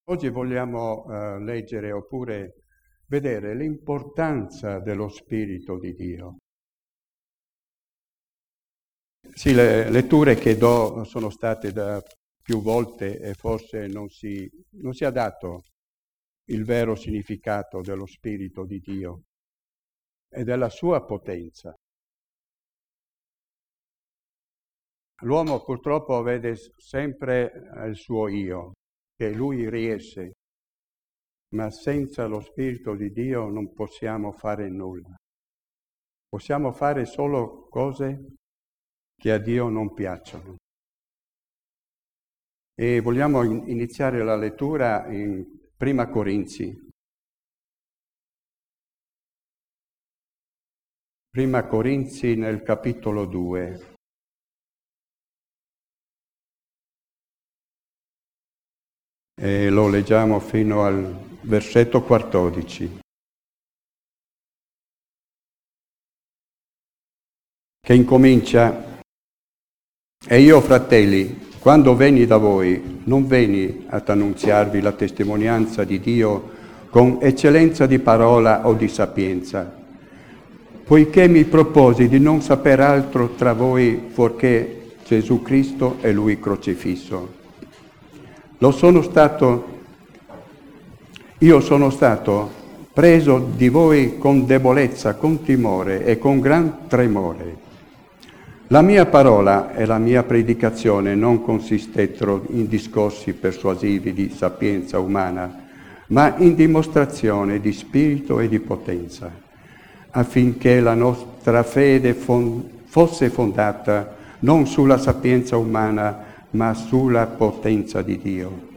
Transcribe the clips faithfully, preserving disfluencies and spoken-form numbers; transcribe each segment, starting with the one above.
Oggi vogliamo eh, leggere oppure vedere l'importanza dello Spirito di Dio. Sì, le letture che do sono state da più volte e forse non si, non si ha dato il vero significato dello Spirito di Dio e della sua potenza. L'uomo purtroppo vede sempre il suo io, che lui riesce, ma senza lo Spirito di Dio non possiamo fare nulla. Possiamo fare solo cose che a Dio non piacciono. E vogliamo iniziare la lettura in Prima Corinzi. Prima Corinzi nel capitolo due. E lo leggiamo fino al versetto quattordici, che incomincia: E io, fratelli, quando venni da voi, non venni ad annunziarvi la testimonianza di Dio con eccellenza di parola o di sapienza, poiché mi proposi di non saper altro tra voi fuorché Gesù Cristo e Lui crocifisso. Lo sono stato, io sono stato preso di voi con debolezza, con timore e con gran tremore. La mia parola e la mia predicazione non consistettero in discorsi persuasivi di sapienza umana, ma in dimostrazione di spirito e di potenza, affinché la nostra fede fon- fosse fondata non sulla sapienza umana, ma sulla potenza di Dio.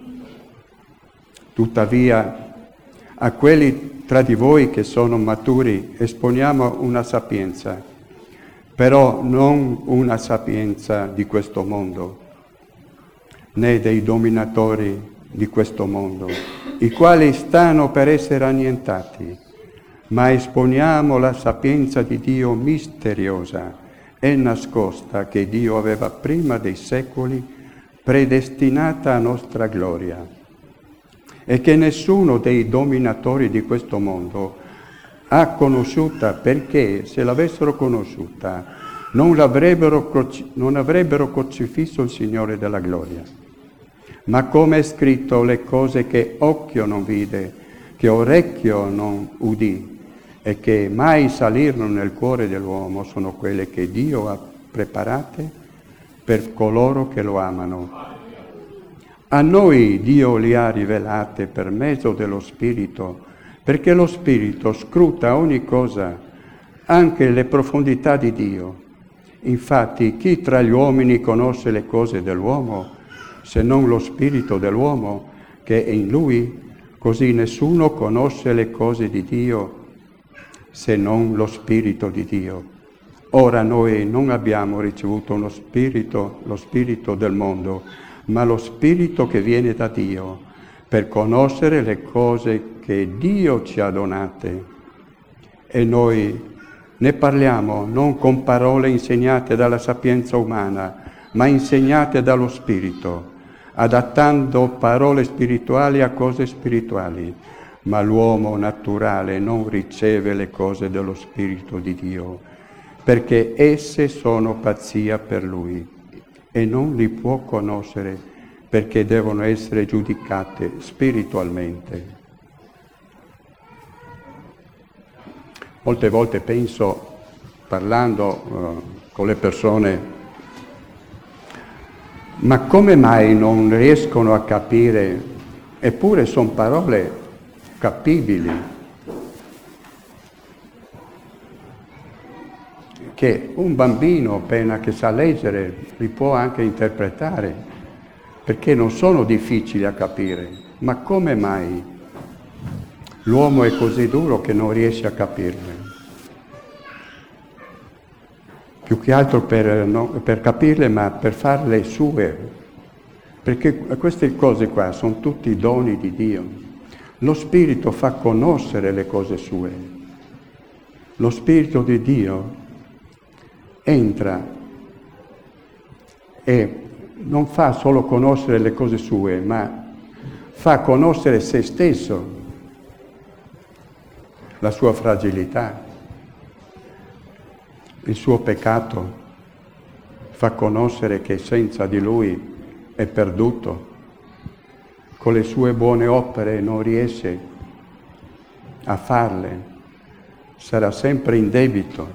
Tuttavia, a quelli tra di voi che sono maturi esponiamo una sapienza, però non una sapienza di questo mondo, né dei dominatori di questo mondo, i quali stanno per essere annientati, ma esponiamo la sapienza di Dio misteriosa e nascosta che Dio aveva prima dei secoli predestinata a nostra gloria, e che nessuno dei dominatori di questo mondo ha conosciuta, perché se l'avessero conosciuta non, l'avrebbero croci- non avrebbero crocifisso il Signore della gloria. Ma come è scritto, le cose che occhio non vide, che orecchio non udì e che mai salirono nel cuore dell'uomo sono quelle che Dio ha preparate per coloro che lo amano. A noi Dio li ha rivelate per mezzo dello Spirito, perché lo Spirito scruta ogni cosa, anche le profondità di Dio. Infatti, chi tra gli uomini conosce le cose dell'uomo, se non lo Spirito dell'uomo che è in lui? Così nessuno conosce le cose di Dio, se non lo Spirito di Dio. Ora noi non abbiamo ricevuto uno spirito, lo spirito del mondo, ma lo Spirito che viene da Dio, per conoscere le cose che Dio ci ha donate. E noi ne parliamo non con parole insegnate dalla sapienza umana, ma insegnate dallo Spirito, adattando parole spirituali a cose spirituali. Ma l'uomo naturale non riceve le cose dello Spirito di Dio, perché esse sono pazzia per lui e non li può conoscere, perché devono essere giudicate spiritualmente. Molte volte penso, parlando uh, con le persone, ma come mai non riescono a capire, eppure sono parole capibili, che un bambino appena che sa leggere li può anche interpretare, perché non sono difficili a capire. Ma come mai l'uomo è così duro che non riesce a capirle? Più che altro per, no, per capirle, ma per farle sue, perché queste cose qua sono tutti doni di Dio. Lo Spirito fa conoscere le cose sue. Lo Spirito di Dio entra e non fa solo conoscere le cose sue, ma fa conoscere se stesso, la sua fragilità, il suo peccato, fa conoscere che senza di lui è perduto, con le sue buone opere non riesce a farle, sarà sempre in debito.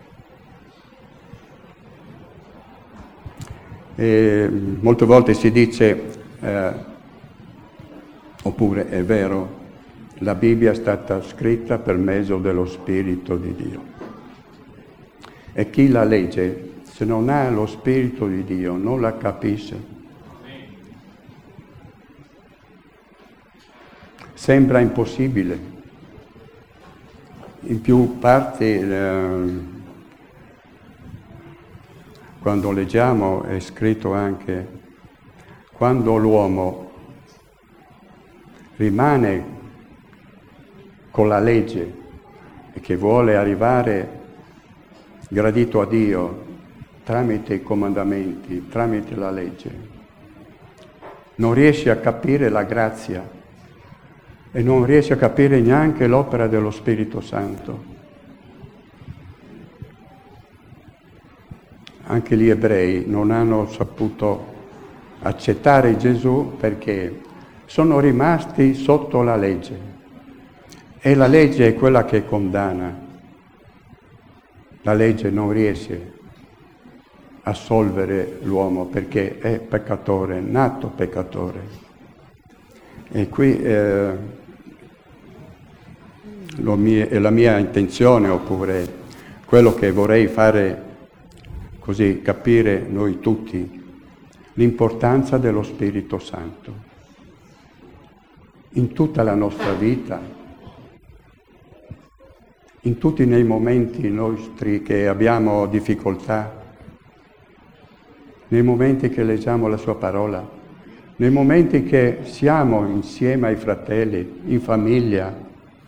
E molte volte si dice, eh, oppure è vero, la Bibbia è stata scritta per mezzo dello Spirito di Dio. E chi la legge, se non ha lo Spirito di Dio, non la capisce. Sembra impossibile. In più parti, eh, quando leggiamo, è scritto anche, quando l'uomo rimane con la legge e che vuole arrivare gradito a Dio tramite i comandamenti, tramite la legge, non riesce a capire la grazia e non riesce a capire neanche l'opera dello Spirito Santo. Anche gli ebrei non hanno saputo accettare Gesù perché sono rimasti sotto la legge. E la legge è quella che condanna. La legge non riesce a solvere l'uomo perché è peccatore, nato peccatore. E qui eh, lo mie, è la mia intenzione, oppure quello che vorrei fare, così capire noi tutti, l'importanza dello Spirito Santo in tutta la nostra vita, in tutti nei momenti nostri che abbiamo difficoltà, nei momenti che leggiamo la sua parola, nei momenti che siamo insieme ai fratelli, in famiglia.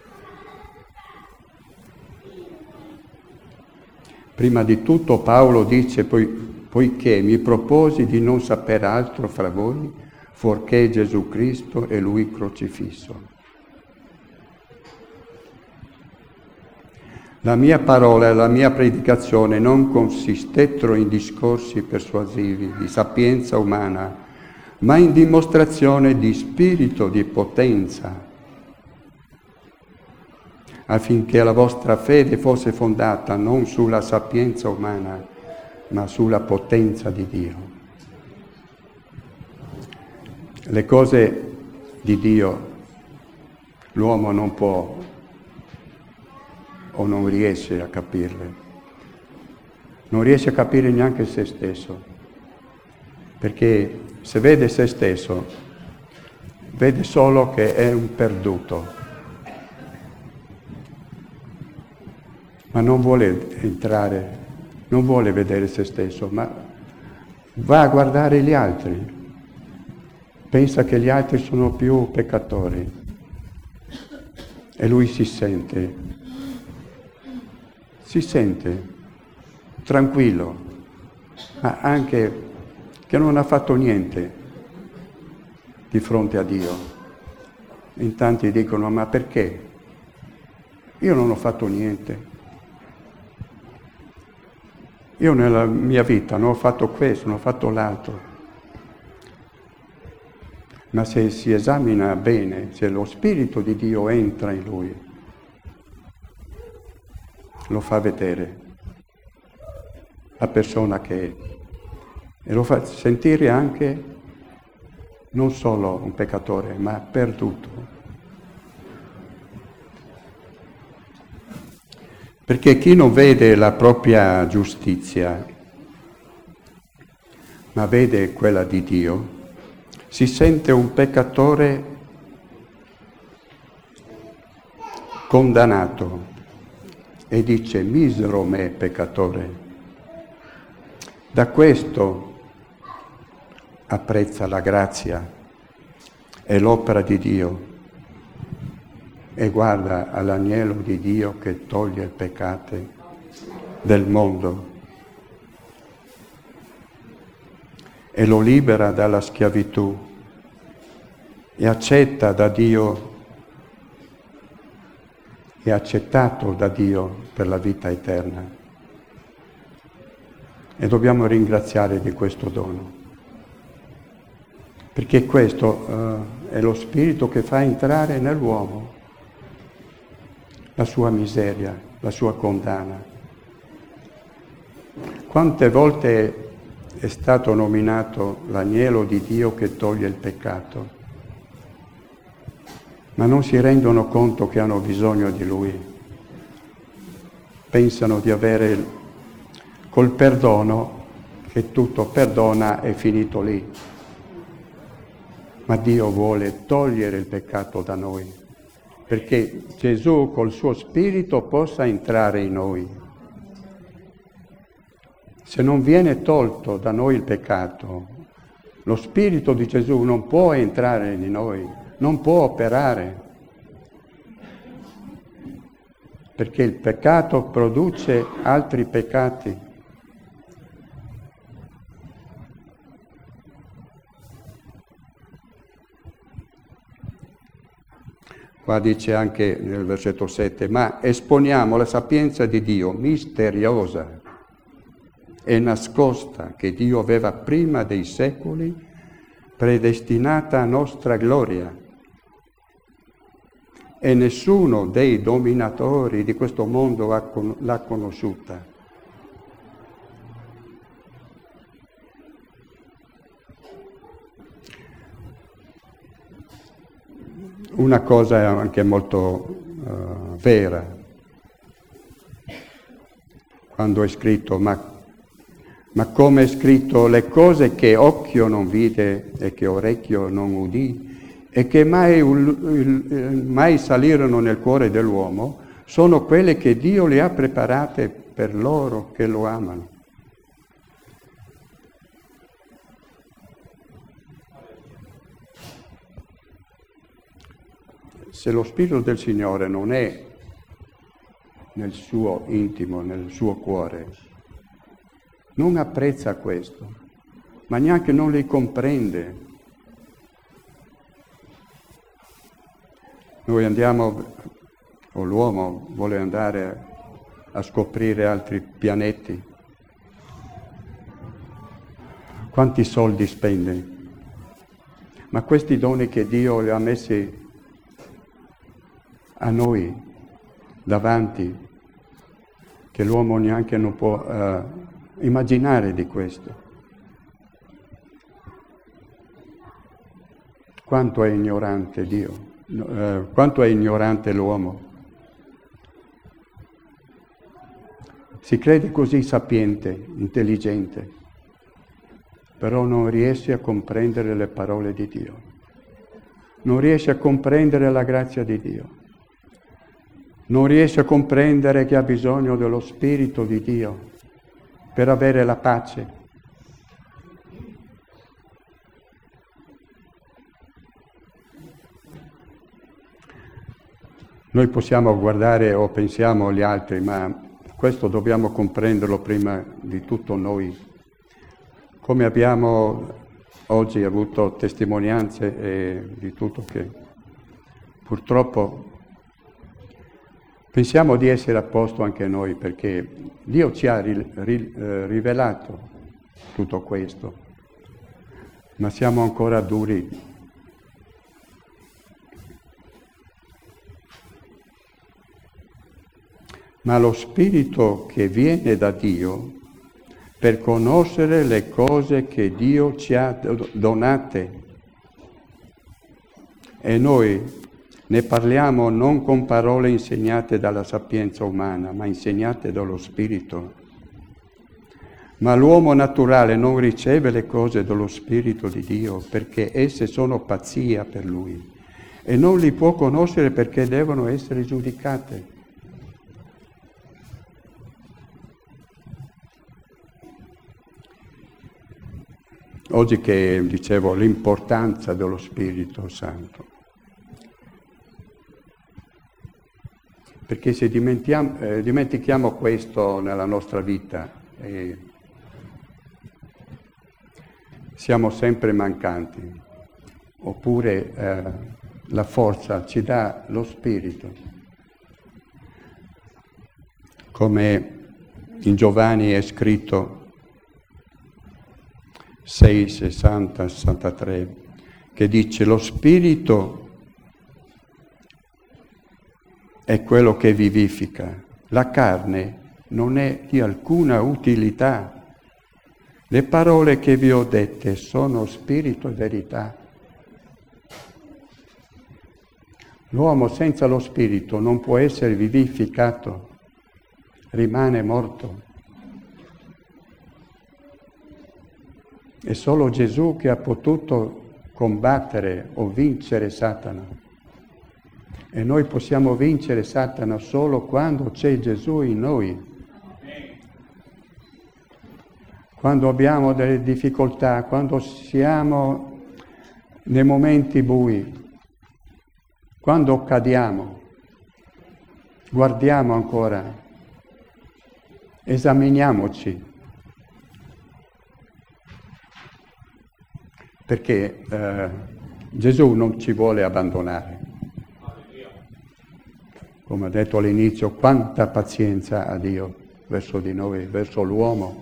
Prima di tutto Paolo dice, poi, poiché mi proposi di non sapere altro fra voi, fuorché Gesù Cristo e Lui crocifisso. La mia parola e la mia predicazione non consistettero in discorsi persuasivi, di sapienza umana, ma in dimostrazione di spirito di potenza, affinché la vostra fede fosse fondata non sulla sapienza umana, ma sulla potenza di Dio. Le cose di Dio l'uomo non può o non riesce a capirle. Non riesce a capire neanche se stesso, perché se vede se stesso, vede solo che è un perduto, ma non vuole entrare, non vuole vedere se stesso, ma va a guardare gli altri. Pensa che gli altri sono più peccatori e lui si sente, si sente tranquillo, ma anche che non ha fatto niente di fronte a Dio. In tanti dicono, ma perché? Io non ho fatto niente. Io nella mia vita non ho fatto questo, non ho fatto l'altro. Ma se si esamina bene, se lo Spirito di Dio entra in lui, lo fa vedere la persona che è e lo fa sentire anche non solo un peccatore, ma perduto. Perché chi non vede la propria giustizia, ma vede quella di Dio, si sente un peccatore condannato e dice, misero me peccatore. Da questo apprezza la grazia e l'opera di Dio e guarda all'agnello di Dio che toglie il peccato del mondo e lo libera dalla schiavitù è accetta da Dio, è accettato da Dio per la vita eterna. E dobbiamo ringraziare di questo dono, perché questo uh, è lo spirito che fa entrare nell'uomo la sua miseria, la sua condanna. Quante volte è stato nominato l'agnello di Dio che toglie il peccato, ma non si rendono conto che hanno bisogno di Lui. Pensano di avere col perdono, che tutto perdona, è finito lì. Ma Dio vuole togliere il peccato da noi, perché Gesù col suo spirito possa entrare in noi. Se non viene tolto da noi il peccato, lo spirito di Gesù non può entrare in noi, non può operare, perché il peccato produce altri peccati. Qua dice anche nel versetto sette, ma esponiamo la sapienza di Dio misteriosa e nascosta che Dio aveva prima dei secoli predestinata a nostra gloria. E nessuno dei dominatori di questo mondo l'ha conosciuta. Una cosa è anche molto uh, vera, quando è scritto, ma, ma come è scritto, le cose che occhio non vide e che orecchio non udì e che mai, mai salirono nel cuore dell'uomo, sono quelle che Dio le ha preparate per loro che lo amano. Se lo Spirito del Signore non è nel suo intimo, nel suo cuore, non apprezza questo, ma neanche non li comprende. Noi andiamo, o l'uomo vuole andare a scoprire altri pianeti. Quanti soldi spende? Ma questi doni che Dio le ha messi a noi davanti, che l'uomo neanche non può uh, immaginare di questo. Quanto è ignorante Dio, uh, quanto è ignorante l'uomo. Si crede così sapiente, intelligente, però non riesce a comprendere le parole di Dio, non riesce a comprendere la grazia di Dio. Non riesce a comprendere che ha bisogno dello Spirito di Dio per avere la pace. Noi possiamo guardare o pensiamo agli altri, ma questo dobbiamo comprenderlo prima di tutto noi. Come abbiamo oggi avuto testimonianze e di tutto che purtroppo pensiamo di essere a posto anche noi, perché Dio ci ha ri, ri, eh, rivelato tutto questo, ma siamo ancora duri. Ma lo Spirito che viene da Dio per conoscere le cose che Dio ci ha donate, e noi ne parliamo non con parole insegnate dalla sapienza umana, ma insegnate dallo Spirito. Ma l'uomo naturale non riceve le cose dello Spirito di Dio, perché esse sono pazzia per lui, e non li può conoscere perché devono essere giudicate. Oggi che dicevo l'importanza dello Spirito Santo, perché se dimentichiamo, eh, dimentichiamo questo nella nostra vita, eh, siamo sempre mancanti. oppure eh, la forza, ci dà lo Spirito. Come in Giovanni è scritto sei, sessanta, sessantatré, che dice: lo Spirito è quello che vivifica, la carne non è di alcuna utilità. Le parole che vi ho dette sono spirito e verità. L'uomo senza lo spirito non può essere vivificato, rimane morto. È solo Gesù che ha potuto combattere o vincere Satana. E noi possiamo vincere Satana solo quando c'è Gesù in noi. Quando abbiamo delle difficoltà, quando siamo nei momenti bui, quando cadiamo, guardiamo ancora, esaminiamoci, perché eh, Gesù non ci vuole abbandonare. Come ha detto all'inizio, quanta pazienza ha Dio verso di noi, verso l'uomo.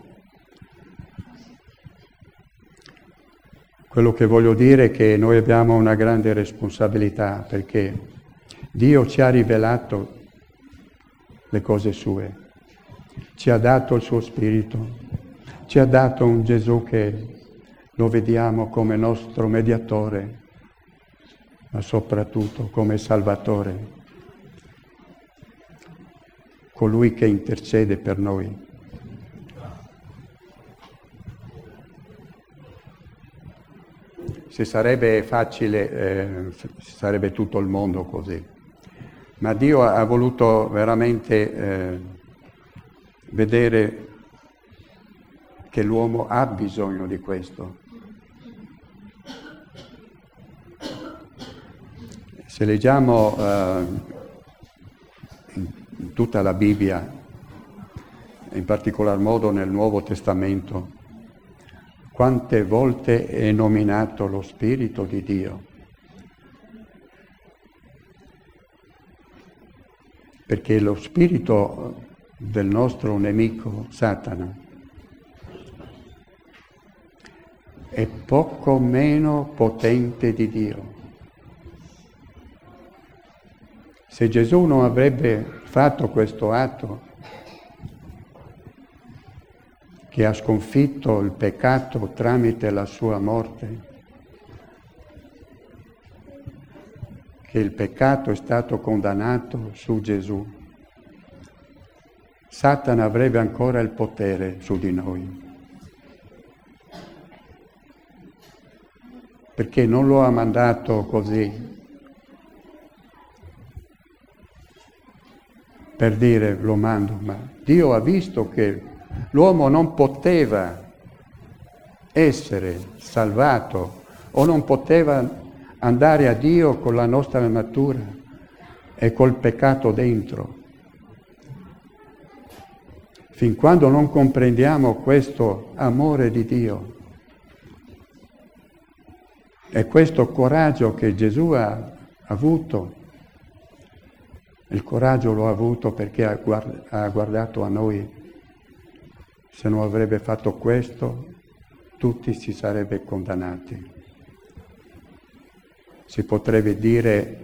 Quello che voglio dire è che noi abbiamo una grande responsabilità, perché Dio ci ha rivelato le cose sue, ci ha dato il suo Spirito, ci ha dato un Gesù che lo vediamo come nostro mediatore, ma soprattutto come Salvatore, colui che intercede per noi. Se sarebbe facile, eh, sarebbe tutto il mondo così. Ma Dio ha voluto veramente eh, vedere che l'uomo ha bisogno di questo. Se leggiamo eh, in tutta la Bibbia, in particolar modo nel Nuovo Testamento, quante volte è nominato lo Spirito di Dio? Perché lo spirito del nostro nemico, Satana, è poco meno potente di Dio. Se Gesù non avrebbe fatto questo atto, che ha sconfitto il peccato tramite la sua morte, che il peccato è stato condannato su Gesù, Satana avrebbe ancora il potere su di noi, perché non lo ha mandato così, per dire lo mando, ma Dio ha visto che l'uomo non poteva essere salvato o non poteva andare a Dio con la nostra natura e col peccato dentro. Fin quando non comprendiamo questo amore di Dio e questo coraggio che Gesù ha avuto, il coraggio lo ha avuto perché ha guardato a noi. Se non avrebbe fatto questo, tutti si sarebbero condannati. Si potrebbe dire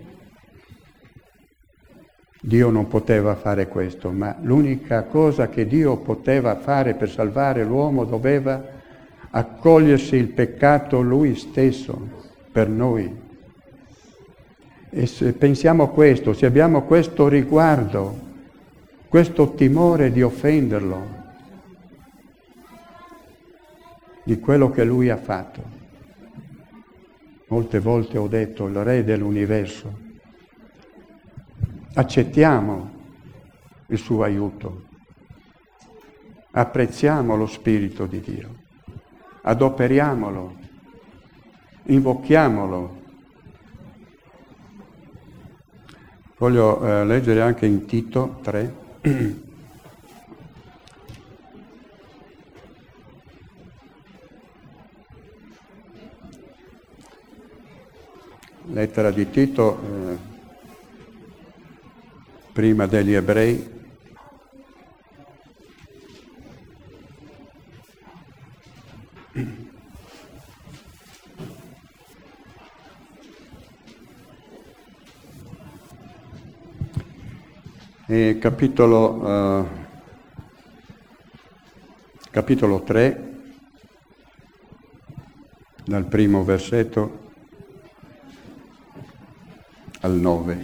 Dio non poteva fare questo, ma l'unica cosa che Dio poteva fare per salvare l'uomo doveva accogliersi il peccato Lui stesso per noi. E se pensiamo a questo, se abbiamo questo riguardo, questo timore di offenderlo, di quello che Lui ha fatto. Molte volte ho detto, il Re dell'universo. Accettiamo il suo aiuto, apprezziamo lo Spirito di Dio, adoperiamolo, invochiamolo. Voglio eh, leggere anche in Tito tre. lettera di Tito, eh, prima degli Ebrei, e capitolo, eh, capitolo tre, dal primo versetto al nove.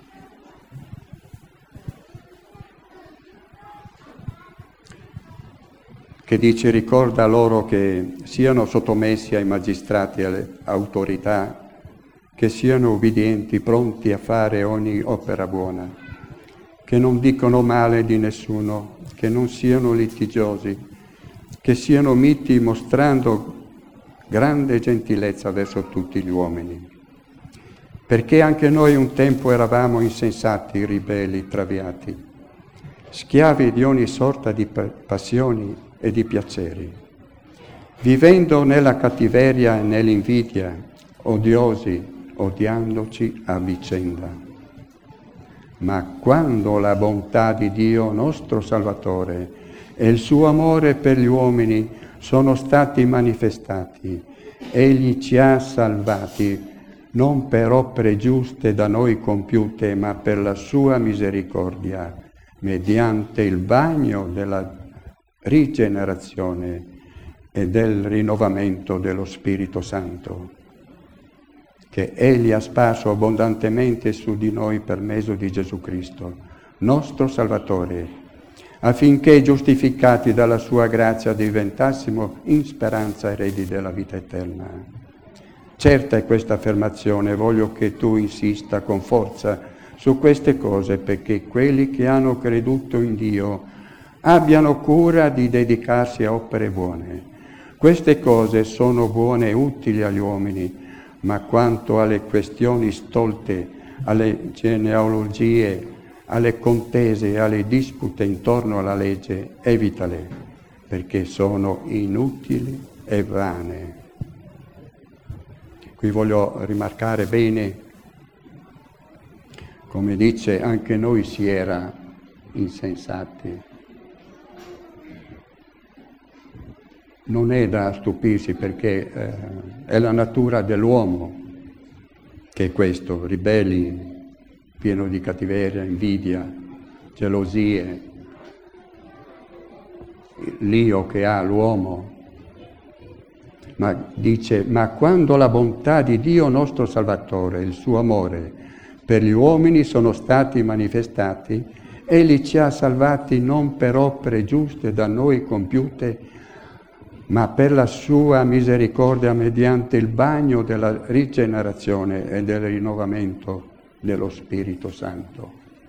Che dice: ricorda loro che siano sottomessi ai magistrati e alle autorità, che siano ubbidienti, pronti a fare ogni opera buona, che non dicono male di nessuno, che non siano litigiosi, che siano miti, mostrando grande gentilezza verso tutti gli uomini. Perché anche noi un tempo eravamo insensati, ribelli, traviati, schiavi di ogni sorta di passioni e di piaceri, vivendo nella cattiveria e nell'invidia, odiosi, odiandoci a vicenda. Ma quando la bontà di Dio, nostro Salvatore, e il suo amore per gli uomini sono stati manifestati, egli ci ha salvati, non per opere giuste da noi compiute, ma per la sua misericordia, mediante il bagno della rigenerazione e del rinnovamento dello Spirito Santo, che egli ha sparso abbondantemente su di noi per mezzo di Gesù Cristo, nostro Salvatore, affinché giustificati dalla sua grazia diventassimo in speranza eredi della vita eterna. Certa è questa affermazione, voglio che tu insista con forza su queste cose, perché quelli che hanno creduto in Dio abbiano cura di dedicarsi a opere buone. Queste cose sono buone e utili agli uomini, ma quanto alle questioni stolte, alle genealogie, alle contese e alle dispute intorno alla legge, evitale, perché sono inutili e vane. Qui voglio rimarcare bene, come dice, anche noi si era insensati. Non è da stupirsi, perché eh, è la natura dell'uomo che è questo, ribelli, pieno di cattiveria, invidia, gelosie, l'io che ha l'uomo. Ma dice, ma quando la bontà di Dio nostro Salvatore, il suo amore per gli uomini sono stati manifestati, egli ci ha salvati non per opere giuste da noi compiute, ma per la sua misericordia mediante il bagno della rigenerazione e del rinnovamento dello Spirito Santo.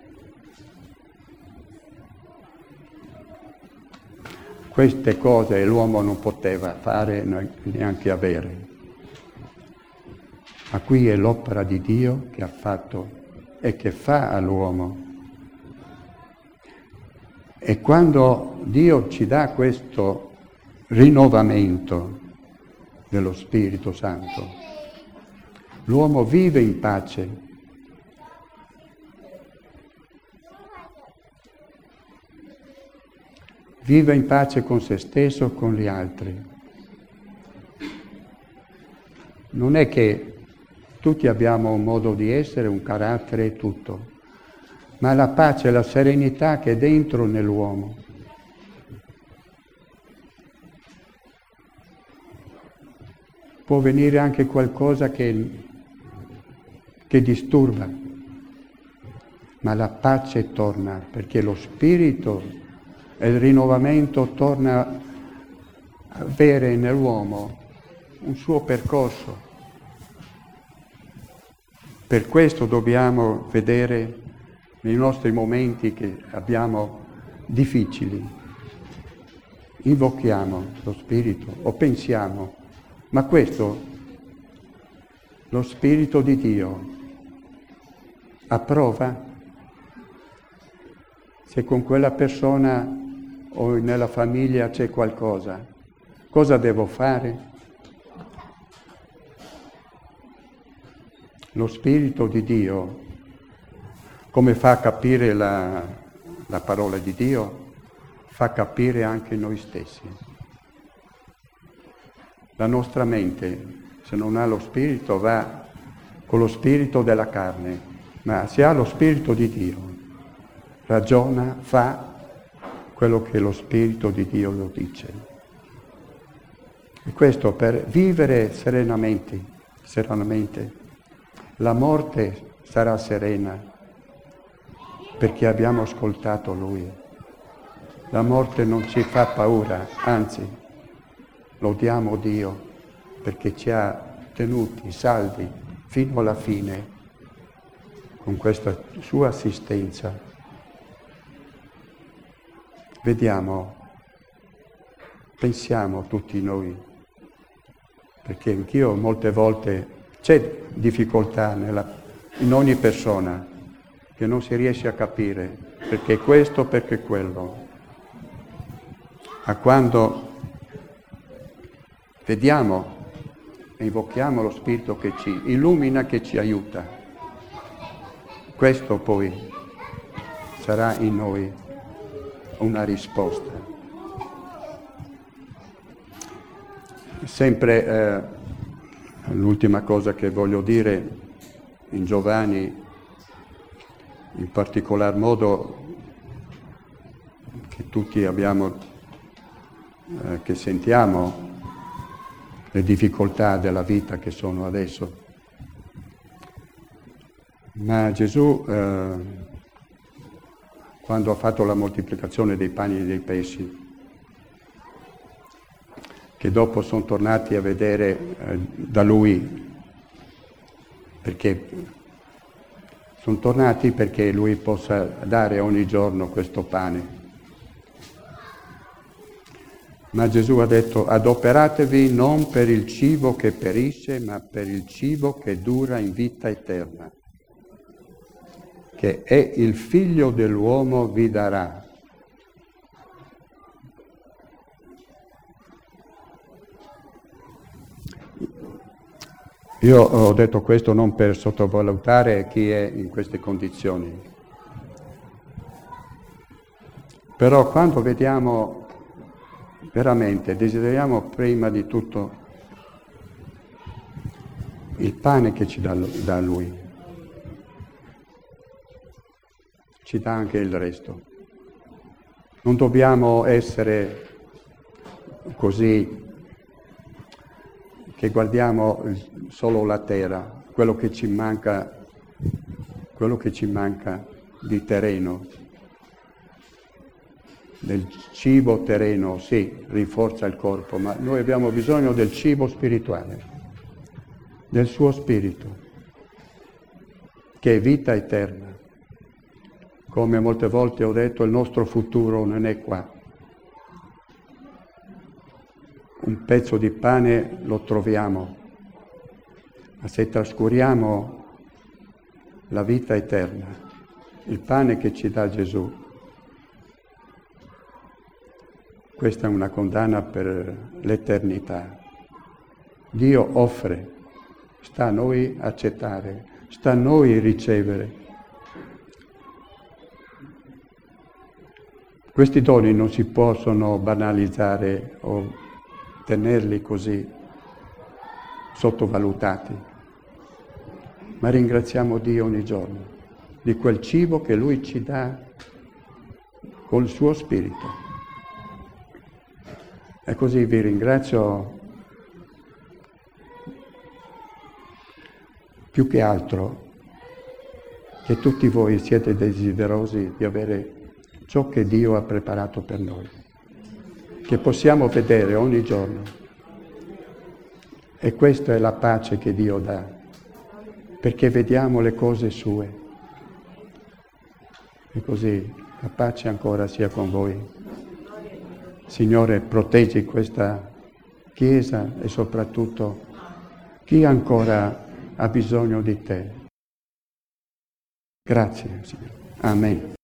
Queste cose l'uomo non poteva fare, neanche avere. Ma qui è l'opera di Dio che ha fatto e che fa all'uomo. E quando Dio ci dà questo rinnovamento dello Spirito Santo, l'uomo vive in pace. Vive in pace con se stesso e con gli altri. Non è che tutti abbiamo un modo di essere, un carattere e tutto, ma la pace e la serenità che è dentro nell'uomo. Può venire anche qualcosa che, che disturba, ma la pace torna, perché lo spirito e il rinnovamento torna a avere nell'uomo un suo percorso. Per questo dobbiamo vedere nei nostri momenti che abbiamo difficili, invochiamo lo Spirito o pensiamo, ma questo, lo Spirito di Dio, approva? Se con quella persona o nella famiglia c'è qualcosa, cosa devo fare? lo Spirito di Dio, come fa capire la, la parola di Dio, fa capire anche noi stessi. La nostra mente, se non ha lo Spirito, va con lo spirito della carne, ma se ha lo Spirito di Dio, ragiona, fa quello che lo Spirito di Dio lo dice. E questo per vivere serenamente, serenamente. La morte sarà serena perché abbiamo ascoltato Lui. La morte non ci fa paura, anzi, lodiamo Dio perché ci ha tenuti saldi fino alla fine con questa sua assistenza. Vediamo, pensiamo tutti noi, perché anch'io molte volte c'è difficoltà nella, in ogni persona che non si riesce a capire perché questo, perché quello. A quando vediamo e invochiamo lo Spirito che ci illumina, che ci aiuta, questo poi sarà in noi una risposta. Sempre eh, l'ultima cosa che voglio dire in Giovanni, in particolar modo che tutti abbiamo, eh, che sentiamo le difficoltà della vita che sono adesso. Ma Gesù, eh, quando ha fatto la moltiplicazione dei pani e dei pesci, che dopo sono tornati a vedere eh, da Lui, perché sono tornati perché Lui possa dare ogni giorno questo pane. Ma Gesù ha detto: adoperatevi non per il cibo che perisce, ma per il cibo che dura in vita eterna, che è il Figlio dell'uomo vi darà. Io ho detto questo non per sottovalutare chi è in queste condizioni, però quando vediamo veramente, desideriamo prima di tutto il pane che ci dà, dà Lui, ci dà anche il resto. Non dobbiamo essere così che guardiamo solo la terra, quello che ci manca, quello che ci manca di terreno. Del cibo terreno, sì, rinforza il corpo, ma noi abbiamo bisogno del cibo spirituale, del suo spirito, che è vita eterna. Come molte volte ho detto, il nostro futuro non è qua. Un pezzo di pane lo troviamo, ma se trascuriamo la vita eterna, il pane che ci dà Gesù, questa è una condanna per l'eternità. Dio offre, sta a noi accettare, sta a noi ricevere. Questi doni non si possono banalizzare o tenerli così sottovalutati, ma ringraziamo Dio ogni giorno di quel cibo che Lui ci dà col suo spirito. E così vi ringrazio più che altro che tutti voi siete desiderosi di avere ciò che Dio ha preparato per noi, che possiamo vedere ogni giorno. E questa è la pace che Dio dà, perché vediamo le cose sue. E così la pace ancora sia con voi. Signore, proteggi questa Chiesa e soprattutto chi ancora ha bisogno di te. Grazie, Signore. Amen.